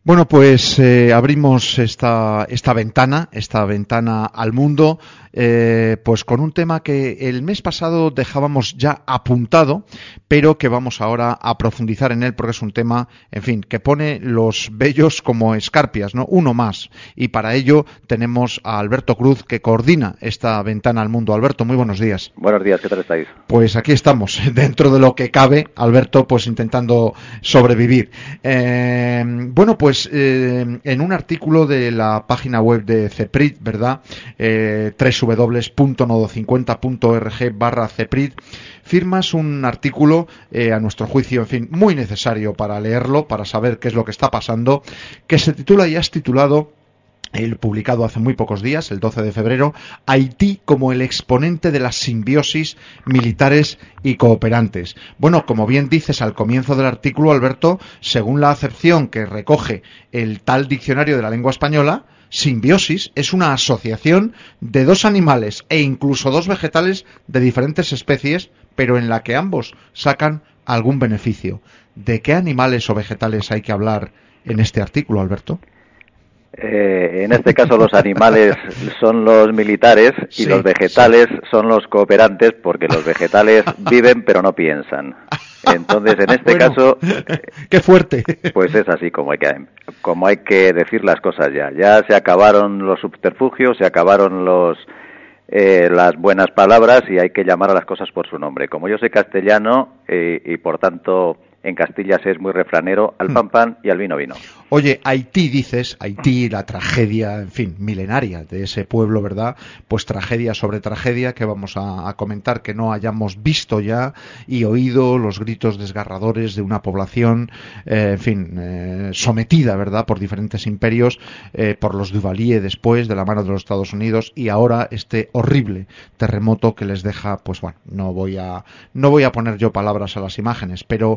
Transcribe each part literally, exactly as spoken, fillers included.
Bueno, pues eh, abrimos esta, esta ventana, esta ventana al mundo, eh, pues con un tema que el mes pasado dejábamos ya apuntado, pero que vamos ahora a profundizar en él porque es un tema, en fin, que pone los vellos como escarpias, ¿no? Uno más. Y para ello tenemos a Alberto Cruz, que coordina esta ventana al mundo. Alberto, muy buenos días. Buenos días, ¿qué tal estáis? Pues aquí estamos, dentro de lo que cabe, Alberto, pues intentando sobrevivir. Eh, bueno, pues Pues eh, en un artículo de la página web de CEPRID, ¿verdad? Eh, doble u doble u doble u punto nodo cincuenta punto org barra CEPRID, firmas un artículo, eh, a nuestro juicio, en fin, muy necesario para leerlo, para saber qué es lo que está pasando, que se titula y has titulado, el publicado hace muy pocos días, el doce de febrero, Haití como el exponente de las simbiosis militares y cooperantes. Bueno, como bien dices al comienzo del artículo, Alberto, según la acepción que recoge el tal diccionario de la lengua española, simbiosis es una asociación de dos animales e incluso dos vegetales de diferentes especies, pero en la que ambos sacan algún beneficio. ¿De qué animales o vegetales hay que hablar en este artículo, Alberto? Eh, en este caso los animales son los militares y sí, los vegetales sí. son los cooperantes, porque los vegetales viven pero no piensan. Entonces, en este bueno, caso, qué fuerte. Pues es así como hay que como hay que decir las cosas ya. Ya se acabaron los subterfugios, se acabaron los eh, las buenas palabras y hay que llamar a las cosas por su nombre. Como yo soy castellano eh, y por tanto en Castilla se es muy refranero, al pan pan y al vino vino. Oye, Haití dices, Haití, la tragedia, en fin, milenaria de ese pueblo, ¿verdad? Pues tragedia sobre tragedia que vamos a, a comentar que no hayamos visto ya y oído los gritos desgarradores de una población, eh, en fin, eh, sometida, ¿verdad?, por diferentes imperios, eh, por los Duvalier después, de la mano de los Estados Unidos, y ahora este horrible terremoto que les deja, pues bueno, no voy a, no voy a poner yo palabras a las imágenes, pero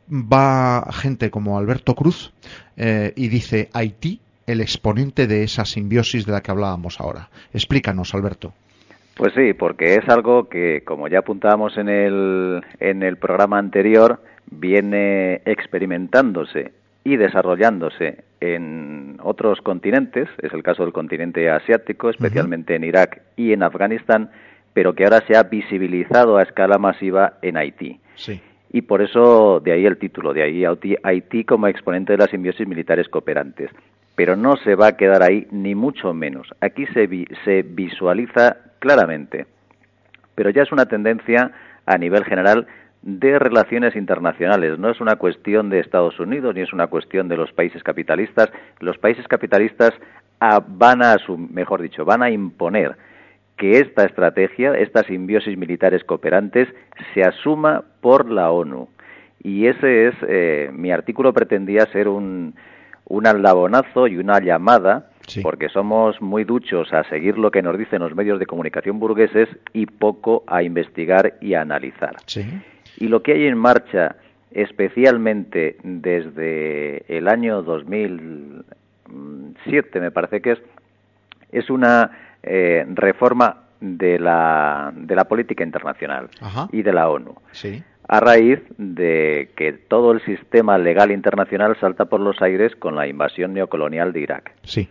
va gente como Alberto Cruz eh, y dice Haití, el exponente de esa simbiosis de la que hablábamos ahora. Explícanos, Alberto. Pues sí, porque es algo que, como ya apuntábamos en el, en el programa anterior, viene experimentándose y desarrollándose en otros continentes, es el caso del continente asiático, especialmente uh-huh. en Irak y en Afganistán, pero que ahora se ha visibilizado a escala masiva en Haití. Sí. Y por eso, de ahí el título, de ahí Haití como exponente de las simbiosis militares cooperantes. Pero no se va a quedar ahí, ni mucho menos. Aquí se, vi, se visualiza claramente, pero ya es una tendencia a nivel general de relaciones internacionales. No es una cuestión de Estados Unidos, ni es una cuestión de los países capitalistas. Los países capitalistas a, van a, mejor dicho, van a imponer que esta estrategia, estas simbiosis militares cooperantes, se asuma por la ONU. Y ese es, eh, mi artículo pretendía ser un, un aldabonazo y una llamada, sí. porque somos muy duchos a seguir lo que nos dicen los medios de comunicación burgueses y poco a investigar y a analizar. Sí. Y lo que hay en marcha, especialmente desde el año dos mil siete, me parece que es, es una Eh, reforma de la de la política internacional Ajá. y de la ONU, sí. a raíz de que todo el sistema legal internacional salta por los aires con la invasión neocolonial de Irak. Sí.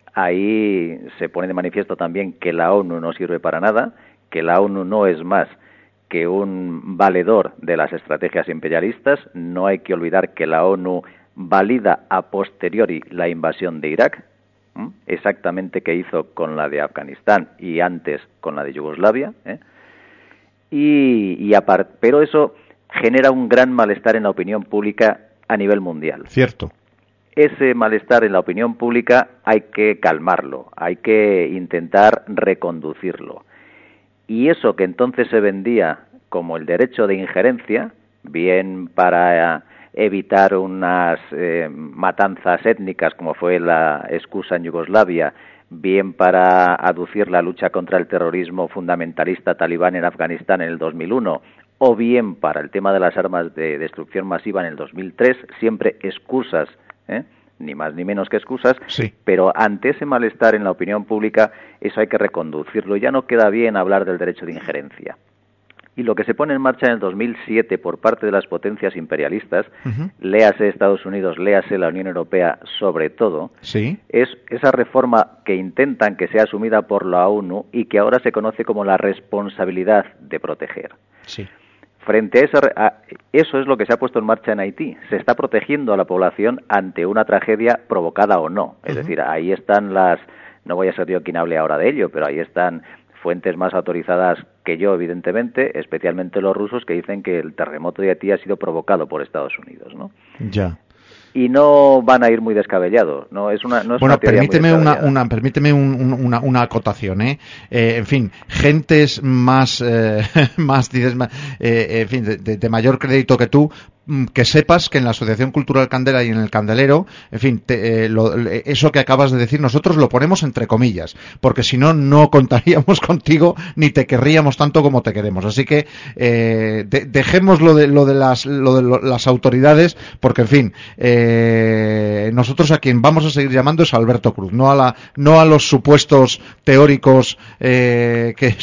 Ahí se pone de manifiesto también que la ONU no sirve para nada, que la ONU no es más que un valedor de las estrategias imperialistas. No hay que olvidar que la ONU valida a posteriori la invasión de Irak, exactamente que hizo con la de Afganistán y antes con la de Yugoslavia, ¿eh? y, y apart- pero eso genera un gran malestar en la opinión pública a nivel mundial. Cierto. Ese malestar en la opinión pública hay que calmarlo, hay que intentar reconducirlo. Y eso que entonces se vendía como el derecho de injerencia, bien para evitar unas eh, matanzas étnicas como fue la excusa en Yugoslavia, bien para aducir la lucha contra el terrorismo fundamentalista talibán en Afganistán en el dos mil uno, o bien para el tema de las armas de destrucción masiva en el dos mil tres, siempre excusas, ¿eh? ni más ni menos que excusas, sí. pero ante ese malestar en la opinión pública, eso hay que reconducirlo. Ya no queda bien hablar del derecho de injerencia. Y lo que se pone en marcha en el dos mil siete por parte de las potencias imperialistas, Uh-huh. léase Estados Unidos, léase la Unión Europea sobre todo, Sí. es esa reforma que intentan que sea asumida por la ONU y que ahora se conoce como la responsabilidad de proteger. Sí. Frente a eso, a eso es lo que se ha puesto en marcha en Haití. Se está protegiendo a la población ante una tragedia provocada o no. Es uh-huh. decir, ahí están las... No voy a ser yo quien hable ahora de ello, pero ahí están fuentes más autorizadas que yo, evidentemente, especialmente los rusos, que dicen que el terremoto de Haití ha sido provocado por Estados Unidos, ¿no? Ya. Y no van a ir muy descabellados, no es una no es bueno una teoría permíteme muy una, una permíteme un, un, una, una acotación eh, eh en fin, gentes más eh, más dices eh, en fin de, de, de mayor crédito que tú, que sepas que en la Asociación Cultural Candela y en el Candelero, en fin, te, eh, lo, eso que acabas de decir nosotros lo ponemos entre comillas, porque si no, no contaríamos contigo ni te querríamos tanto como te queremos. Así que eh, de, dejemos lo de, lo de, las, lo de lo, las autoridades, porque en fin, eh, nosotros a quien vamos a seguir llamando es a Alberto Cruz, no a, la, no a los supuestos teóricos eh, que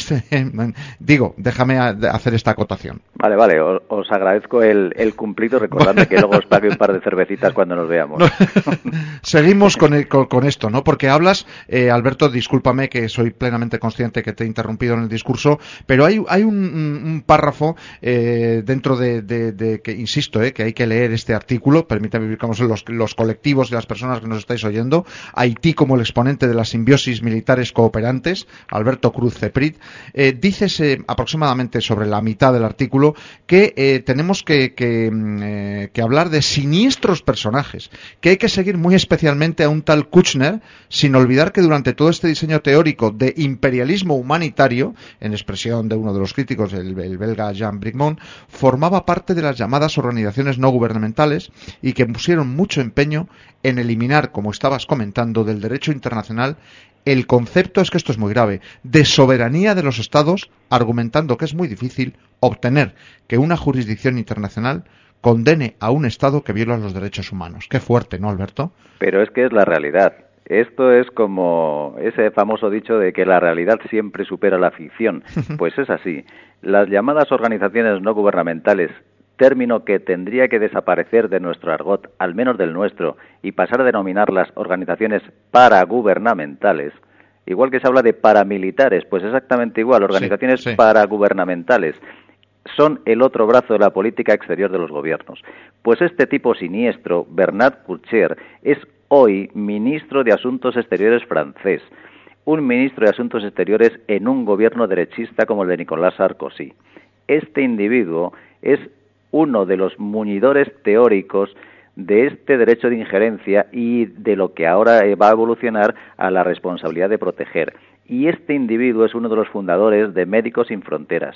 digo, déjame a, hacer esta acotación. Vale, vale, os, os agradezco el, el cumplido, recordadme que luego os pague un par de cervecitas cuando nos veamos. No, seguimos con, el, con, con esto, ¿no? Porque hablas, eh, Alberto, discúlpame que soy plenamente consciente que te he interrumpido en el discurso, pero hay, hay un, un párrafo eh, dentro de, de, de que, insisto, eh, que hay que leer este artículo, permítame ubicamos los, los colectivos y las personas que nos estáis oyendo, Haití como el exponente de la simbiosis militares cooperantes, Alberto Cruz Ceprit, eh, dices eh, aproximadamente sobre la mitad del artículo que eh, tenemos que, que Eh, que hablar de siniestros personajes, que hay que seguir muy especialmente a un tal Kouchner, sin olvidar que durante todo este diseño teórico de imperialismo humanitario, en expresión de uno de los críticos, el, el belga Jean Bricmont, formaba parte de las llamadas organizaciones no gubernamentales y que pusieron mucho empeño en eliminar, como estabas comentando, del derecho internacional el concepto, es que esto es muy grave, de soberanía de los estados, argumentando que es muy difícil obtener que una jurisdicción internacional condene a un Estado que viola los derechos humanos. Qué fuerte, ¿no, Alberto? Pero es que es la realidad. Esto es como ese famoso dicho de que la realidad siempre supera la ficción. Pues es así. Las llamadas organizaciones no gubernamentales, término que tendría que desaparecer de nuestro argot, al menos del nuestro, y pasar a denominarlas organizaciones paragubernamentales, igual que se habla de paramilitares, pues exactamente igual, organizaciones sí, sí. paragubernamentales. Son el otro brazo de la política exterior de los gobiernos. Pues este tipo siniestro, Bernard Kouchner, es hoy ministro de Asuntos Exteriores francés, un ministro de Asuntos Exteriores en un gobierno derechista como el de Nicolas Sarkozy. Este individuo es uno de los muñidores teóricos de este derecho de injerencia y de lo que ahora va a evolucionar a la responsabilidad de proteger. Y este individuo es uno de los fundadores de Médicos Sin Fronteras.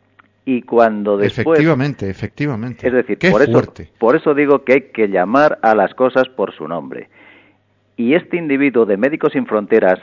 Y cuando después... Efectivamente, efectivamente. Es decir, Qué por eso, fuerte. por eso digo que hay que llamar a las cosas por su nombre. Y este individuo de Médicos Sin Fronteras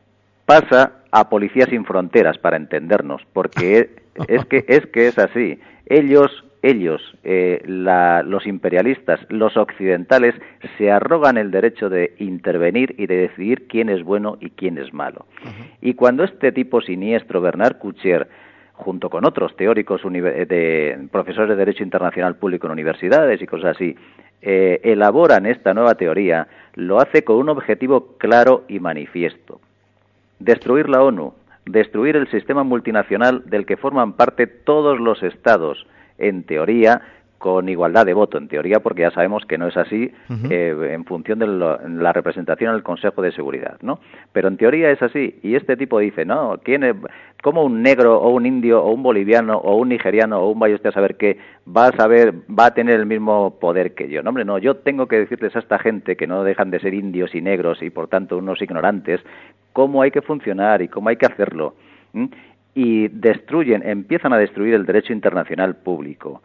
pasa a Policía Sin Fronteras, para entendernos, porque es que es que es así. Ellos, ellos, eh, la, los imperialistas, los occidentales, se arrogan el derecho de intervenir y de decidir quién es bueno y quién es malo. Uh-huh. Y cuando este tipo siniestro, Bernard Kouchner, junto con otros teóricos de profesores de Derecho Internacional Público en universidades y cosas así, eh, elaboran esta nueva teoría, lo hace con un objetivo claro y manifiesto: destruir la ONU, destruir el sistema multinacional del que forman parte todos los estados, en teoría, con igualdad de voto, en teoría, porque ya sabemos que no es así uh-huh. eh, en función de lo, la representación en el Consejo de Seguridad, ¿no? Pero en teoría es así, y este tipo dice, no, ¿quién es, cómo un negro o un indio o un boliviano o un nigeriano o un vaya usted a saber qué va a saber, va a tener el mismo poder que yo? No, hombre, no, yo tengo que decirles a esta gente que no dejan de ser indios y negros y por tanto unos ignorantes, cómo hay que funcionar y cómo hay que hacerlo. ¿Mm? Y destruyen, empiezan a destruir el derecho internacional público.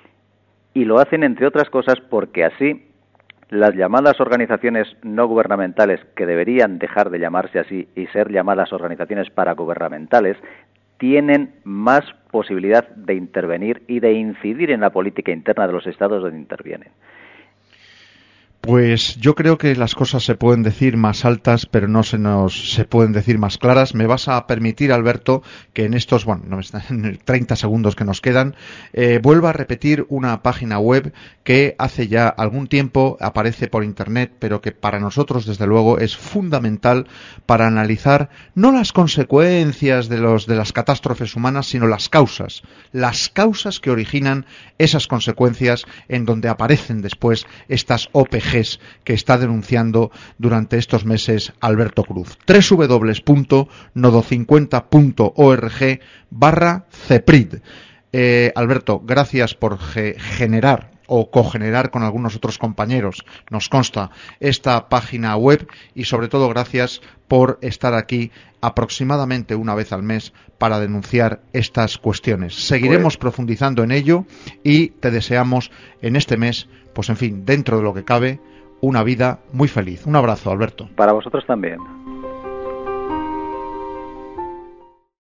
Y lo hacen, entre otras cosas, porque así las llamadas organizaciones no gubernamentales, que deberían dejar de llamarse así y ser llamadas organizaciones paragubernamentales, tienen más posibilidad de intervenir y de incidir en la política interna de los estados donde intervienen. Pues yo creo que las cosas se pueden decir más altas, pero no se nos se pueden decir más claras. Me vas a permitir, Alberto, que en estos, bueno, no, en treinta segundos que nos quedan, eh, vuelva a repetir una página web que hace ya algún tiempo aparece por internet, pero que para nosotros, desde luego, es fundamental para analizar no las consecuencias de los de las catástrofes humanas, sino las causas, las causas que originan esas consecuencias, en donde aparecen después estas O P G que está denunciando durante estos meses Alberto Cruz. doble u doble u doble u punto nodo cincuenta punto org barra CEPRID. Eh, Alberto, gracias por ge- generar o cogenerar con algunos otros compañeros, nos consta, esta página web, y sobre todo gracias por estar aquí aproximadamente una vez al mes para denunciar estas cuestiones. Seguiremos pues... profundizando en ello y te deseamos en este mes, pues en fin, dentro de lo que cabe, una vida muy feliz. Un abrazo, Alberto. Para vosotros también.